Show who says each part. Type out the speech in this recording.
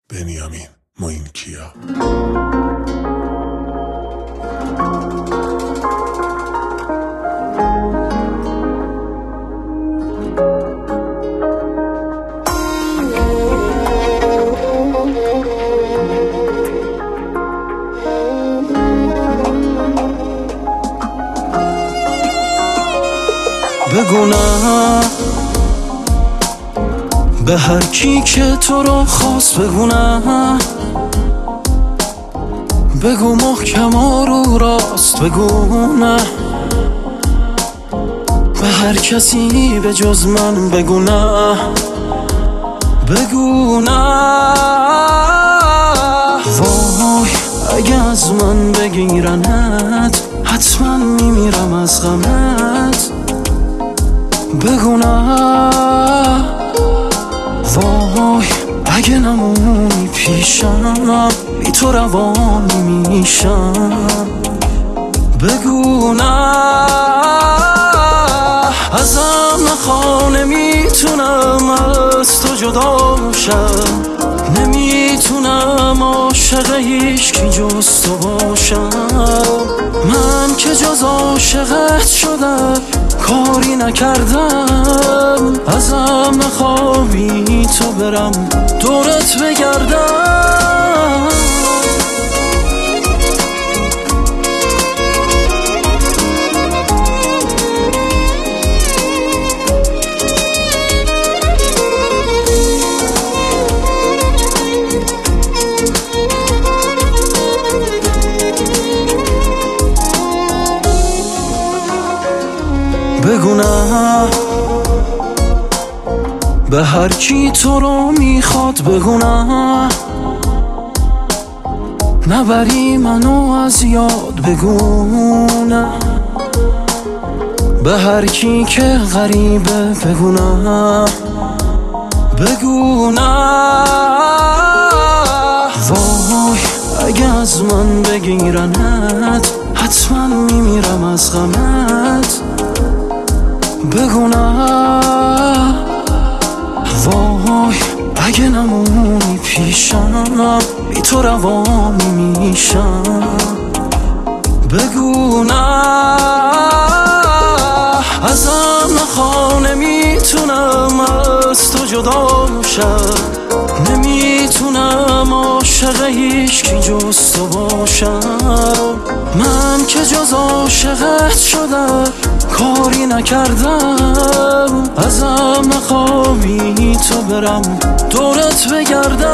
Speaker 1: بنیامین موینکیا.
Speaker 2: بگو نه به هر کی که تو رو خواست، بگو نه، بگو محکم و رو راست، بگو نه به هر کسی به جز من، بگو نه، بگو نه. وای اگه از من بگیرنت حتما میمیرم از غمت، بگو نه. وای اگه نمونی پیشم بی تو روان میشم، بگو نه. ازم نخوا نمیتونم از تو جدا شم، نمیتونم عاشق هیچکی جز تو باشم. من که جز عاشقت شدم کاری نکردم، ازم نخوا بی تو برم دورت بگردم. بگو نه به هر کی تو رو میخواد، بگو نه، نبری منو از یاد، بگو نه. به هر کی که غریبه، بگو نه، بگو نه. وای اگه از من بگیرنت حتما میمیرم از غمت، بگو نه. وای اگه نمونی پیشم بی تو روان میشم، بگو نه. ازم نخوا نمیتونم از تو جدا شم، نمیتونم عاشق هیچکی جز تو باشم. من که جز عاشقت شدم کاری نکردم، ازم نخوا بی تو برم دورت بگردم.